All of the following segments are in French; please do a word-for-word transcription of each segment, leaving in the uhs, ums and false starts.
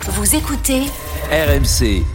Vous écoutez R M C.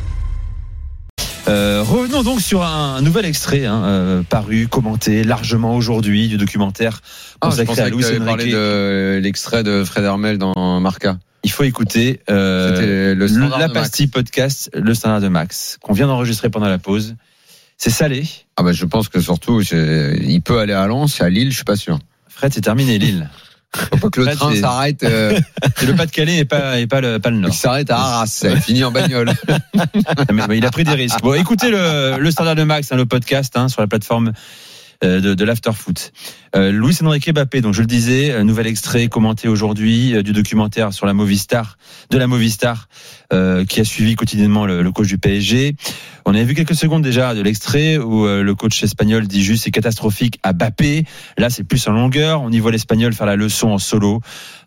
Euh, revenons donc sur un, un nouvel extrait hein, euh, paru, commenté largement aujourd'hui du documentaire consacré ah, à Luis Enrique. Parler de l'extrait de Fred Hermel dans Marca. Il faut écouter euh, le la pastille podcast, le standard de Max, qu'on vient d'enregistrer pendant la pause. C'est salé. Ah bah je pense que surtout, il peut aller à Lens, à Lille, je suis pas sûr. Fred, c'est terminé Lille. Faut pas que le Fred, train c'est... s'arrête. Euh... C'est le Pas-de-Calais et pas, et pas, le, pas le Nord. Il s'arrête à Arras, ça finit en bagnole. mais, mais il a pris des risques. Bon, écoutez le, le standard de Max, hein, le podcast hein, sur la plateforme de, de l'Afterfoot. Euh, Luis Enrique Mbappé, donc je le disais, un nouvel extrait commenté aujourd'hui euh, du documentaire sur la Movistar, de la Movistar, euh, qui a suivi quotidiennement le, le coach du P S G. On avait vu quelques secondes déjà de l'extrait où euh, le coach espagnol dit juste c'est catastrophique à Mbappé. Là, c'est plus en longueur. On y voit l'Espagnol faire la leçon en solo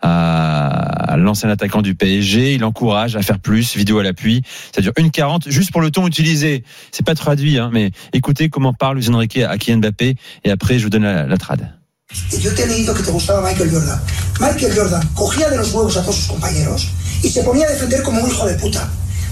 à, à l'ancien attaquant du P S G. Il encourage à faire plus, vidéo à l'appui. Ça dure une quarante, juste pour le ton utilisé. C'est pas traduit, hein, mais écoutez comment parle Luis Enrique à Kylian Mbappé et après je vous donne la, la trad. Yo te he leído que te gustaba Michael Jordan. Michael Jordan cogía de los huevos a todos sus compañeros y se ponía a defender como un hijo de puta.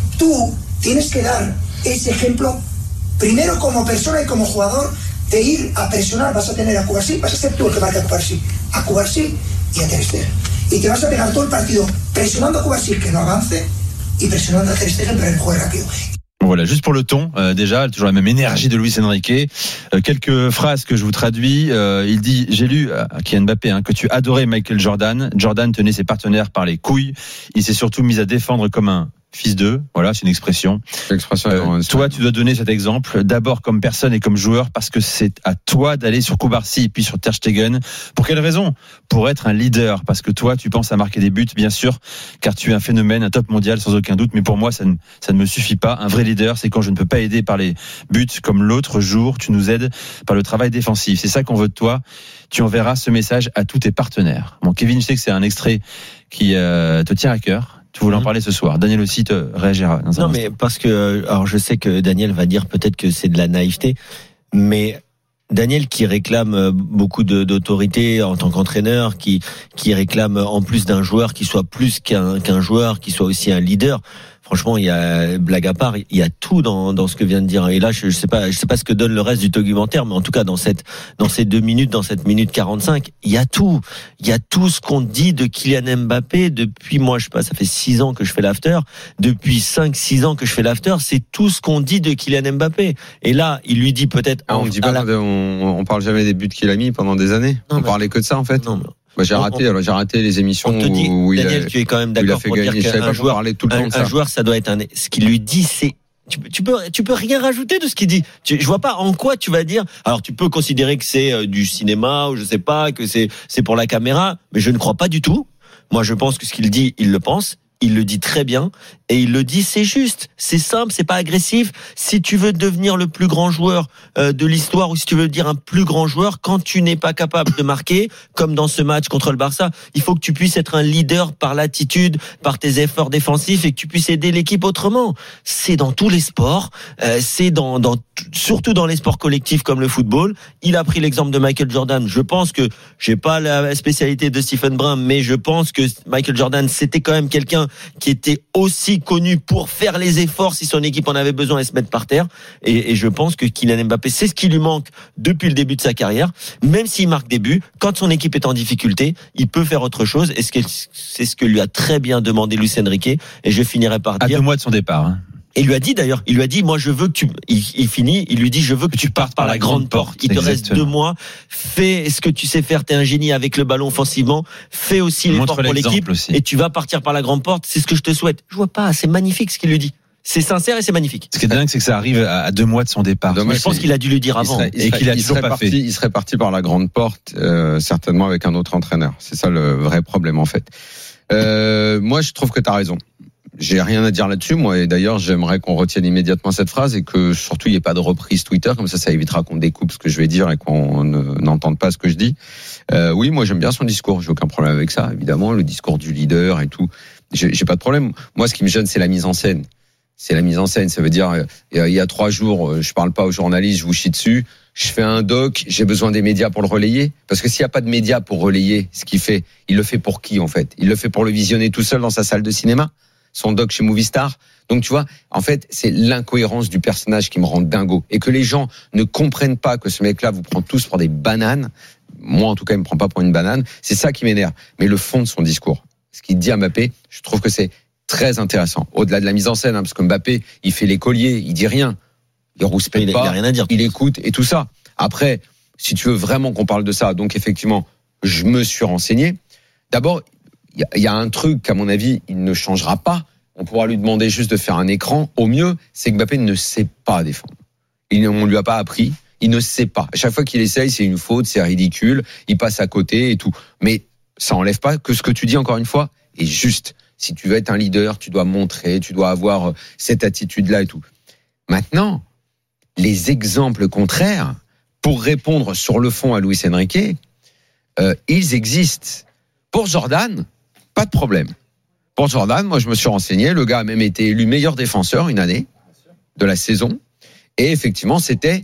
Tú tienes que dar ese ejemplo, primero como persona y como jugador, de ir a presionar. Vas a tener a Cubarsí, vas a ser tú el que marca a Cubarsí, a Cubarsí y a Ter Stegen. Y te vas a pegar todo el partido presionando a Cubarsí que no avance y presionando a Ter Stegen para que juegue rápido. Voilà, juste pour le ton, euh, déjà, toujours la même énergie de Luis Enrique. Euh, quelques phrases que je vous traduis. Euh, il dit, j'ai lu à Kylian Mbappé hein, que tu adorais Michael Jordan. Jordan tenait ses partenaires par les couilles. Il s'est surtout mis à défendre comme un fils d'eux, voilà, c'est une expression. L'expression euh, toi, tu dois donner cet exemple, d'abord comme personne et comme joueur, parce que c'est à toi d'aller sur Cubarsí puis sur Ter Stegen. Pour quelle raison ? Pour être un leader, parce que toi, tu penses à marquer des buts, bien sûr, car tu es un phénomène, un top mondial, sans aucun doute, mais pour moi, ça ne, ça ne me suffit pas. Un vrai leader, c'est quand je ne peux pas aider par les buts, comme l'autre jour, tu nous aides par le travail défensif. C'est ça qu'on veut de toi. Tu enverras ce message à tous tes partenaires. Bon, Kevin, je sais que c'est un extrait qui euh, te tient à cœur. Tu voulais en parler ce soir. Daniel aussi te réagira. Dans un non, instant. mais parce que, alors je sais que Daniel va dire peut-être que c'est de la naïveté, mais Daniel qui réclame beaucoup de, d'autorité en tant qu'entraîneur, qui, qui réclame en plus d'un joueur qui soit plus qu'un, qu'un joueur, qui soit aussi un leader. Franchement, il y a, blague à part, il y a tout dans, dans ce que vient de dire. Et là, je, je sais pas, je sais pas ce que donne le reste du documentaire, mais en tout cas, dans cette, dans ces deux minutes, dans cette minute quarante-cinq, il y a tout. Il y a tout ce qu'on dit de Kylian Mbappé depuis, moi, je sais pas, ça fait six ans que je fais l'after. Depuis cinq, six ans que je fais l'after, c'est tout ce qu'on dit de Kylian Mbappé. Et là, il lui dit peut-être, ah, on dit pas, la... on, on parle jamais des buts qu'il a mis pendant des années. Non, on mais... parlait que de ça, en fait. Non, mais... Bah, j'ai raté, on, alors j'ai raté les émissions on te dit, où, où Daniel, il a, tu es quand même d'accord pour gagner. dire qu'un joueur, tout le un, temps un joueur, ça doit être un. Ce qu'il lui dit, c'est. Tu, tu peux, tu peux rien rajouter de ce qu'il dit. Tu, je vois pas en quoi tu vas dire. Alors, tu peux considérer que c'est euh, du cinéma ou je sais pas, que c'est, c'est pour la caméra, mais je ne crois pas du tout. Moi, je pense que ce qu'il dit, il le pense. Il le dit très bien et il le dit, c'est juste, c'est simple, c'est pas agressif. Si tu veux devenir le plus grand joueur euh, de l'histoire ou si tu veux dire un plus grand joueur, quand tu n'es pas capable de marquer, comme dans ce match contre le Barça, il faut que tu puisses être un leader par l'attitude, par tes efforts défensifs et que tu puisses aider l'équipe autrement. C'est dans tous les sports, euh, c'est dans, dans surtout dans les sports collectifs comme le football. Il a pris l'exemple de Michael Jordan. Je pense que j'ai pas la spécialité de Stephen Brun, mais je pense que Michael Jordan, c'était quand même quelqu'un qui était aussi connu pour faire les efforts si son équipe en avait besoin et se mettre par terre. Et, et je pense que Kylian Mbappé, c'est ce qui lui manque depuis le début de sa carrière. Même s'il marque des buts, quand son équipe est en difficulté, il peut faire autre chose. Et c'est ce que lui a très bien demandé Luis Enrique. Et je finirai par dire... À deux mois de son départ, hein. Et il lui a dit d'ailleurs, il lui a dit, moi je veux que tu, il, il finit, il lui dit, je veux que tu partes par la grande porte. Il te reste deux mois, fais ce que tu sais faire, t'es un génie avec le ballon offensivement, fais aussi l'effort pour l'équipe aussi. Et tu vas partir par la grande porte, c'est ce que je te souhaite. Je vois pas, c'est magnifique ce qu'il lui dit. C'est sincère et c'est magnifique. Ce qui est dingue, c'est que ça arrive à deux mois de son départ. Dommage, je pense qu'il a dû le dire avant. Il serait, il serait, et qu'il a il toujours pas parti, fait. Il serait parti par la grande porte, euh, certainement avec un autre entraîneur. C'est ça le vrai problème en fait. Euh, moi, je trouve que t'as raison. J'ai rien à dire là-dessus, moi, et d'ailleurs, j'aimerais qu'on retienne immédiatement cette phrase et que surtout il n'y ait pas de reprise Twitter, comme ça, ça évitera qu'on découpe ce que je vais dire et qu'on ne, n'entende pas ce que je dis. Euh, oui, moi, j'aime bien son discours, j'ai aucun problème avec ça, évidemment, le discours du leader et tout. J'ai, j'ai pas de problème. Moi, ce qui me gêne, c'est la mise en scène. C'est la mise en scène. Ça veut dire, euh, il y a trois jours, je parle pas aux journalistes, je vous chie dessus. Je fais un doc, j'ai besoin des médias pour le relayer. Parce que s'il n'y a pas de médias pour relayer ce qu'il fait, il le fait pour qui, en fait? Il le fait pour le visionner tout seul dans sa salle de cinéma? son doc chez Movistar. Donc tu vois, en fait, c'est l'incohérence du personnage qui me rend dingo. Et que les gens ne comprennent pas que ce mec-là vous prend tous pour des bananes. Moi, en tout cas, il me prend pas pour une banane. C'est ça qui m'énerve. Mais le fond de son discours, ce qu'il dit à Mbappé, je trouve que c'est très intéressant. Au-delà de la mise en scène, hein, parce que Mbappé, il fait l'écolier, il dit rien. Il rouspète il, pas. Il a rien à dire. Il écoute et tout ça. Après, si tu veux vraiment qu'on parle de ça, donc effectivement, je me suis renseigné. D'abord, il y, y a un truc qu'à mon avis, il ne changera pas. On pourra lui demander juste de faire un écran. Au mieux, c'est que Mbappé ne sait pas défendre. Il, on lui a pas appris. Il ne sait pas. À chaque fois qu'il essaye, c'est une faute, c'est ridicule. Il passe à côté et tout. Mais ça enlève pas que ce que tu dis, encore une fois, est juste. Si tu veux être un leader, tu dois montrer, tu dois avoir cette attitude-là et tout. Maintenant, les exemples contraires, pour répondre sur le fond à Luis Enrique, euh, ils existent. Pour Jordan, pas de problème. Pour Jordan, moi je me suis renseigné, le gars a même été élu meilleur défenseur une année de la saison, et effectivement c'était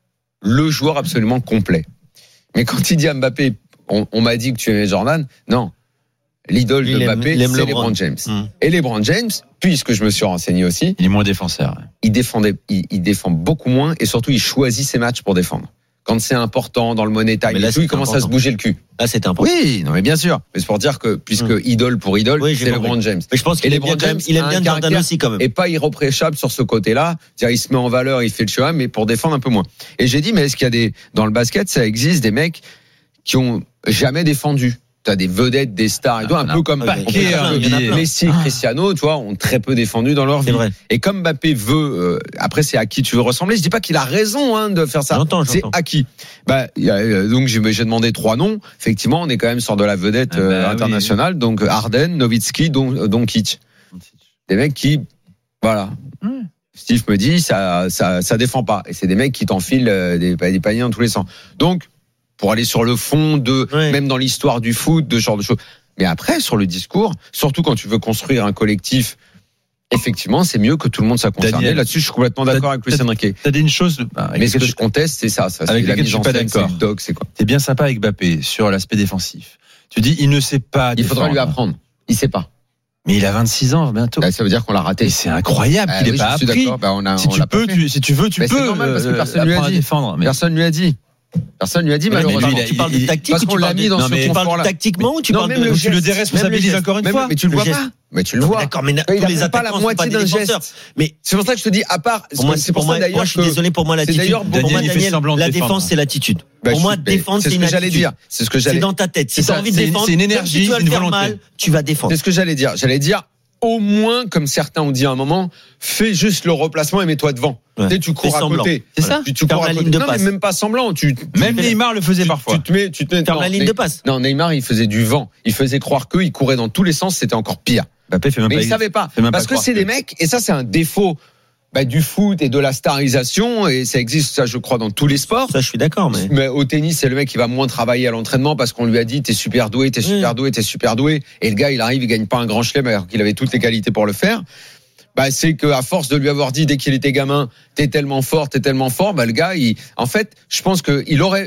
le joueur absolument complet. Mais quand il dit à Mbappé, on, on m'a dit que tu aimais Jordan, non. L'idole il de aime, Mbappé, c'est LeBron James. Mmh. Et LeBron James, puisque je me suis renseigné aussi, il est moins défenseur. Il défendait, il, il défend beaucoup moins, et surtout il choisit ses matchs pour défendre. Quand c'est important dans le money time, là, et tout, il commence important. à se bouger le cul. Là, c'est important. Oui, non mais bien sûr. Mais c'est pour dire que puisque mmh. idole pour idole, oui, c'est LeBron James. Mais je pense qu'il et aime bien, James, il aime bien Jordan aussi quand même. Et pas irréprochable sur ce côté-là. C'est-à-dire, il se met en valeur, il fait le chemin, mais pour défendre un peu moins. Et j'ai dit, mais est-ce qu'il y a des dans le basket, ça existe des mecs qui ont jamais défendu? T'as des vedettes, des stars et tout, un peu comme Paquet, hein, Messi, Cristiano, tu vois, ont très peu défendu dans leur vie. Vrai. Et comme Mbappé veut, euh, après c'est à qui tu veux ressembler. Je dis pas qu'il a raison hein, de faire ça. J'entends, c'est j'entends. à qui. Bah y a, donc j'ai, j'ai demandé trois noms. Effectivement, on est quand même sur de la vedette euh, ah bah, internationale. Oui. Donc Harden, Nowitzki, Don, Doncic. Des mecs qui, voilà. Hum. Steve me dit ça, ça, ça défend pas. Et c'est des mecs qui t'enfilent euh, des, des paniers dans tous les sens. Donc pour aller sur le fond de, ouais. même dans l'histoire du foot, de ce genre de choses. Mais après, sur le discours, surtout quand tu veux construire un collectif, effectivement, c'est mieux que tout le monde soit concerné. Daniel, là-dessus, je suis complètement d'accord avec Luis Enrique. T'as dit une chose, bah, mais ce que je conteste, c'est ça. ça avec c'est laquelle je suis pas d'accord. C'est, doc, c'est quoi. T'es bien sympa avec Mbappé sur l'aspect défensif. Tu dis, il ne sait pas. Il faudra lui apprendre. Il sait pas. Mais il a vingt-six ans bientôt. Bah, ça veut dire qu'on l'a raté. Et c'est incroyable bah, qu'il oui, n'ait pas appris. Bah, on a, si, on tu peux, tu, si tu veux, tu bah, peux. C'est normal parce que personne euh, lui a dit. Défendre, mais... Personne lui a dit. Personne lui a dit, mais malheureusement. lui, tu parles de tactique parce ou qu'on tu l'a mis dans non, ce confort-là. Tactiquement ou tu parles de tu le déresponsabilises encore une fois. Mais tu le vois pas. Mais tu le vois. D'accord, mais tous les attaquants sont pas des défenseurs. Mais c'est pour ça que je te dis, à part, c'est pour ça d'ailleurs. Moi, je suis désolé pour moi l'attitude. Pour moi, Daniel, la défense c'est l'attitude. Pour moi, défendre c'est une attitude. C'est ce que j'allais dire. C'est dans ta tête. Si t'as envie de défendre, c'est une énergie, c'est une volonté. Tu vas défendre. C'est ce que j'allais dire. J'allais dire. Au moins, comme certains ont dit à un moment, fais juste le replacement et mets-toi devant. Ouais. Tu sais, tu cours à côté. C'est ça. Tu, tu cours à côté. Non, mais même pas semblant. Tu, tu même Neymar le faisait tu, parfois. Tu te mets, tu te mets. Ferme la ligne mais, de passe. Non, Neymar, il faisait du vent. Il faisait croire que, il courait dans tous les sens. C'était encore pire. Mbappé fait même mais pas il savait pas. Parce pas que c'est que... des mecs, et ça, c'est un défaut. Bah, du foot et de la starisation, et ça existe, ça, je crois, dans tous les sports. Ça, je suis d'accord, mais. Mais au tennis, c'est le mec qui va moins travailler à l'entraînement parce qu'on lui a dit, t'es super doué, t'es super mmh. doué, t'es super doué. Et le gars, il arrive, il gagne pas un grand chelem alors qu'il avait toutes les qualités pour le faire. Bah, c'est que, à force de lui avoir dit, dès qu'il était gamin, t'es tellement fort, t'es tellement fort, bah, le gars, il, en fait, je pense que il aurait,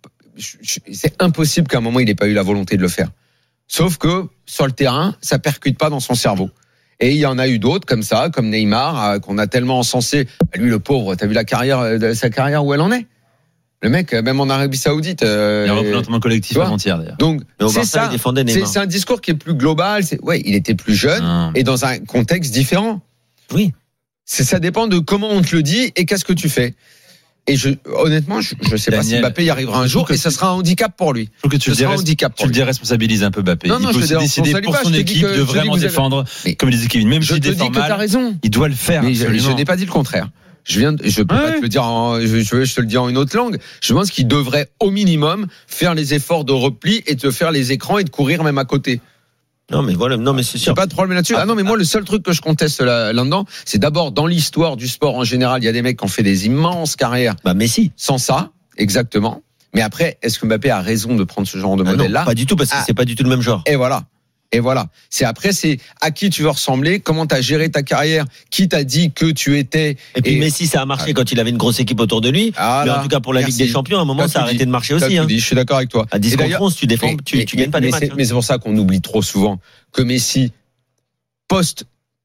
c'est impossible qu'à un moment, il ait pas eu la volonté de le faire. Sauf que, sur le terrain, ça percute pas dans son cerveau. Et il y en a eu d'autres comme ça, comme Neymar, euh, qu'on a tellement encensé. Lui, le pauvre, t'as vu la carrière, euh, sa carrière où elle en est. Le mec, même en Arabie Saoudite. Euh, il a repris l'entraînement collectif avant-hier d'ailleurs. Donc c'est ça. C'est, c'est un discours qui est plus global. C'est, ouais, il était plus jeune non. et dans un contexte différent. Oui. C'est, ça dépend de comment on te le dit et qu'est-ce que tu fais. Et je, honnêtement, je, je sais Daniel, pas si Mbappé y arrivera un jour, et ça sera un handicap pour lui. Je trouve que tu, ce le, un handicap tu le déresponsabilises un peu, Mbappé. Non, non, il peut je aussi décider pour son équipe de vraiment défendre, comme disait Kevin. Même s'il défend mal, il doit le faire. Mais je, je n'ai pas dit le contraire. Je viens, de, je peux ouais. pas te le dire, en, je, je, je te le dis en une autre langue. Je pense qu'il devrait au minimum faire les efforts de repli et de faire les écrans et de courir même à côté. Non mais voilà, non mais c'est sûr. C'est pas de problème là-dessus. Ah non mais moi le seul truc que je conteste là, là-dedans, c'est d'abord dans l'histoire du sport en général, il y a des mecs qui ont fait des immenses carrières. Bah Messi. Sans ça, exactement. Mais après, est-ce que Mbappé a raison de prendre ce genre de ah modèle-là ? Non, pas du tout parce que ah. c'est pas du tout le même genre. Et voilà. Et voilà. C'est après, c'est à qui tu veux ressembler, comment t'as géré ta carrière, qui t'a dit que tu étais. Et puis et... Messi, ça a marché ah. quand il avait une grosse équipe autour de lui. Ah, mais en tout cas pour la Merci. Ligue des Champions, à un moment, ça a arrêté de marcher aussi. Hein. Je suis d'accord avec toi. À dix contre onze, tu défends, tu, tu gagnes pas des mais matchs. C'est, hein. Mais c'est pour ça qu'on oublie trop souvent que Messi, post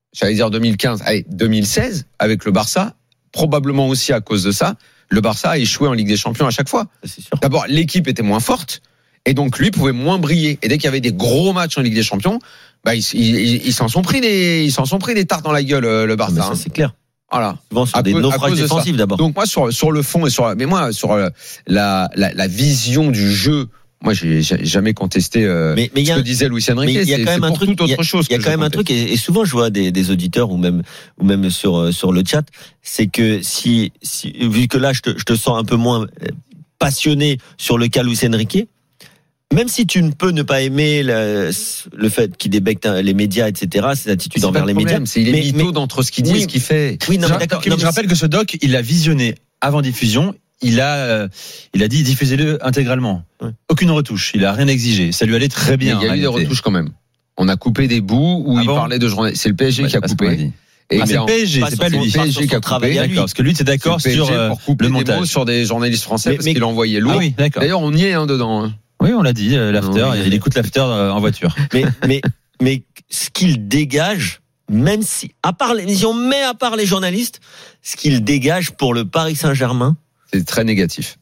j'allais dire deux mille quinze, allez, deux mille seize, avec le Barça, probablement aussi à cause de ça, le Barça a échoué en Ligue des Champions à chaque fois. C'est sûr. D'abord, l'équipe était moins forte, et donc lui pouvait moins briller. Et dès qu'il y avait des gros matchs en Ligue des Champions, bah, ils, ils, ils s'en sont pris des, ils s'en sont pris des tartes dans la gueule, le Barça. Mais ça, hein. c'est clair. Voilà. Souvent sur À des cause- à naufrages cause de ça. défensifs d'abord. Donc moi sur sur le fond et sur la, mais moi sur la la, la, la vision du jeu, moi j'ai, j'ai jamais contesté euh, Mais- mais il y ce a- que disait Luis Enrique. mais il y a c'est, quand même c'est un pour truc- toute autre chose. Il y a que quand je même un conteste. truc, et, et souvent je vois des, des auditeurs ou même ou même sur euh, sur le chat, c'est que si, si vu que là je te, je te sens un peu moins euh, passionné sur le cas Luis Enrique, même si tu ne peux ne pas aimer le, le fait qu'il débecte les médias, et cetera, ses attitudes C'est envers pas les le problème, médias, c'est il est mais- mytho mais- d'entre ce qu'il dit oui, et ce qu'il fait. oui, non, Je, mais d'accord. je non, mais rappelle que ce doc, il l'a visionné avant diffusion. Il a, euh, il a dit diffusez-le intégralement. Ouais. Aucune retouche. Il a rien exigé. Ça lui allait très Mais bien. il y a en eu des réalité. retouches quand même. On a coupé des bouts où Ah il bon parlait de journée. C'est le P S G Ouais, qui a c'est pas ce qu'on a coupé. dit. Et Ah, c'est mais le en- P S G, pas c'est sur pas son- lui. pas P S G sur qui son a travail coupé. à lui. D'accord, parce que lui, c'est d'accord c'est le P S G sur euh, pour couper le des mots montage. sur des journalistes français Mais- parce mais- qu'il envoyait lourd. Ah oui, d'accord. D'ailleurs, on y est hein, dedans. hein. Oui, on l'a dit, euh, l'after. Non, Il écoute l'after euh, en voiture. mais mais mais ce qu'il dégage, même si à part l'émission, mais à part les journalistes, ce qu'il dégage pour le Paris Saint-Germain, C'est très négatif.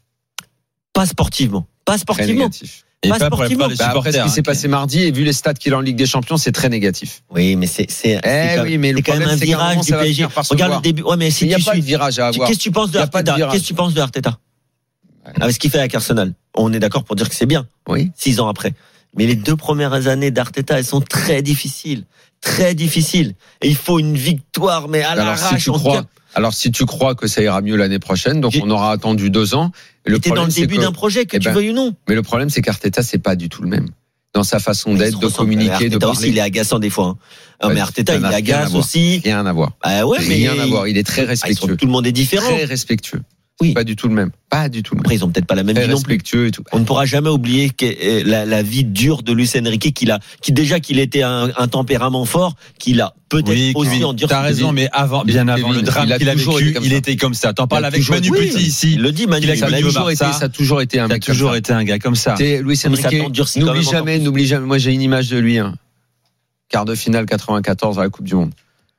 pas sportivement, pas Très sportivement. négatif. Et Pas pas pour, sportivement. pour les Bah, après ce supporters. qui s'est hein, passé mardi et vu les stats qu'il a en Ligue des Champions, c'est très négatif. Oui, mais c'est c'est Eh c'est quand- oui, mais le c'est quand même problème, un c'est qu'à un virage moment, du ça va P S G. finir par se Regarde voir. le début. Ouais, mais si Il n'y a tu pas de suis, virage à avoir. qu'est-ce que tu penses de Il y a pas de Arteta virage. Qu'est-ce que tu penses de Arteta avec ce qu'il fait avec Arsenal? On est d'accord pour dire que c'est bien. Oui. Six ans après. Mais les deux premières années d'Arteta, elles sont très difficiles, très difficiles. Et il faut une victoire, mais à Alors si l'arrache. tu en crois, cap. alors si tu crois que ça ira mieux l'année prochaine, donc J'ai- on aura attendu deux ans. Et le T'es dans problème, le c'est début que- d'un projet, que eh tu ben, veuilles ou non. Mais le problème, c'est qu'Arteta, c'est pas du tout le même dans sa façon Il d'être, se de ressemble. communiquer, Arteta de aussi, il est parler. agaçant des fois. hein. Non, Ouais, mais Arteta, ça il n'a rien à agace voir. aussi. Rien à voir. Ah ouais, mais Rien à voir. Il est très Ah, ils sont- respectueux. tout le monde est différent. Très respectueux. Oui. C'est pas du tout le même. Pas du tout le même. Après, ils ont peut-être pas la même Très vie non plus. respectueux et tout. On ne pourra jamais oublier que, euh, la, la vie dure de Luis Enrique, qu'il a, qui déjà qu'il était un, un tempérament fort, qu'il a peut-être Oui, aussi Kevin, endurci. t'as raison, mais avant, bien avant Kevin, le drame il a qu'il a toujours vécu, été comme il ça. était comme ça. T'en parles a avec toujours Manu été- Petit oui, ici. il le dit, Manu. Il a il Ça l'a a dit au dit. toujours été, Barça. ça a toujours été un Il a mec comme toujours ça. été un gars comme ça. C'est Luis Mais ça Enrique. t'endurcit quand N'oublie même encore jamais, plus. n'oublie jamais. Moi, j'ai une image de lui. Hein. Quart de finale quatre-vingt-quatorze à la Coupe du Monde.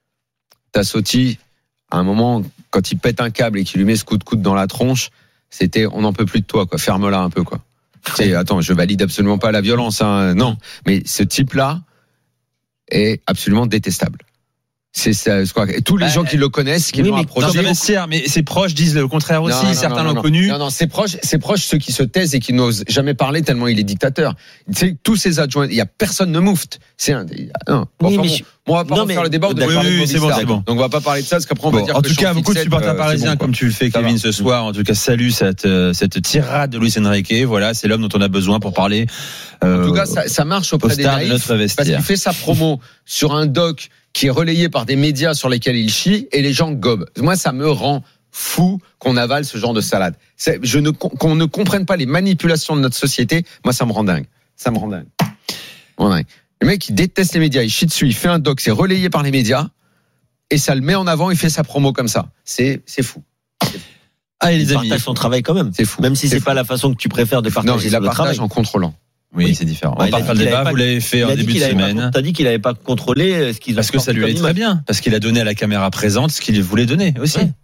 Tassotti, à un moment, quand il pète un câble et qu'il lui met ce coup de coude dans la tronche, c'était on n'en peut plus de toi, quoi. Ferme-la un peu, quoi. C'est, attends, je valide absolument pas la violence, hein. Non. Mais ce type-là est absolument détestable. C'est ça, je crois. Et tous les Bah, gens qui le connaissent, qui oui, l'ont mais Dans approché. le vestiaire, mais ses proches disent le contraire aussi. Non, non, Certains non, l'ont non, connu. Non, non, c'est proche, c'est proche ceux qui se taisent et qui n'osent jamais parler tellement il est dictateur. Tu sais, tous ses adjoints, il y a personne ne moufte. C'est un. il y a- Non, Oui, enfin, mais bon, je- on va pas non, refaire mais- le débat. On doit Oui, parler oui, de oui, c'est bon, Movistar. c'est bon. Donc on va pas parler de ça parce qu'après on va Bon, dire en que tout cas, Jean beaucoup de Fixette, supporters euh, c'est parisiens, bon, quoi. comme tu le fais, Ça Kevin, va. ce soir, en tout cas, salue cette, euh, cette tirade de Luis Enrique. Voilà, c'est l'homme dont on a besoin pour parler. En tout euh, cas, ça, ça marche au auprès des stade de naïfs notre parce vestiaire. qu'il fait sa promo sur un doc qui est relayé par des médias sur lesquels il chie et les gens gobent. Moi, ça me rend fou qu'on avale ce genre de salade. C'est, je ne, qu'on ne comprenne pas les manipulations de notre société. Moi, ça me rend dingue. Ça me rend dingue. Rend dingue. Le mec, il déteste les médias, il chie dessus, il fait un doc, c'est relayé par les médias et ça le met en avant, il fait sa promo comme ça. C'est, c'est fou. Allez, Il les amis. partage son travail quand même. C'est fou. Même si c'est fou. pas la façon que tu préfères de Non, partager il la le partage travail. en contrôlant. Oui, Oui. c'est différent. Bah, On il a parle dit pas le qu'il débat, avait pas- vous l'avez fait Il en a dit début qu'il de avait pas- semaine. T'as dit qu'il avait pas contrôlé ce qu'ils ont Parce que ça sorti lui comme allait image. très bien. Parce qu'il a donné à la caméra présente ce qu'il voulait donner aussi. Ouais.